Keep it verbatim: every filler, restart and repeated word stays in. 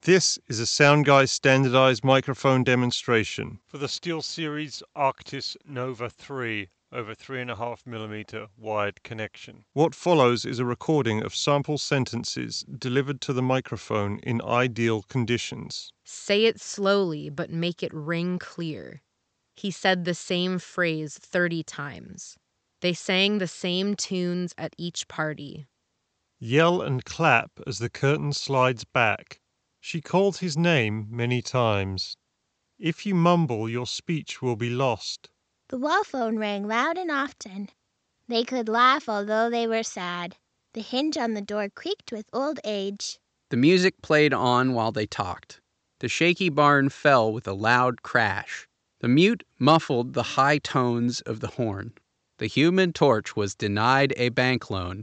This is a Soundguy standardized microphone demonstration for the SteelSeries Arctis Nova three over three point five millimeter wired connection. What follows is a recording of sample sentences delivered to the microphone in ideal conditions. Say it slowly, but make it ring clear. He said the same phrase thirty times. They sang the same tunes at each party. Yell and clap as the curtain slides back. She called his name many times. If you mumble, your speech will be lost. The wall phone rang loud and often. They could laugh although they were sad. The hinge on the door creaked with old age. The music played on while they talked. The shaky barn fell with a loud crash. The mute muffled the high tones of the horn. The Human Torch was denied a bank loan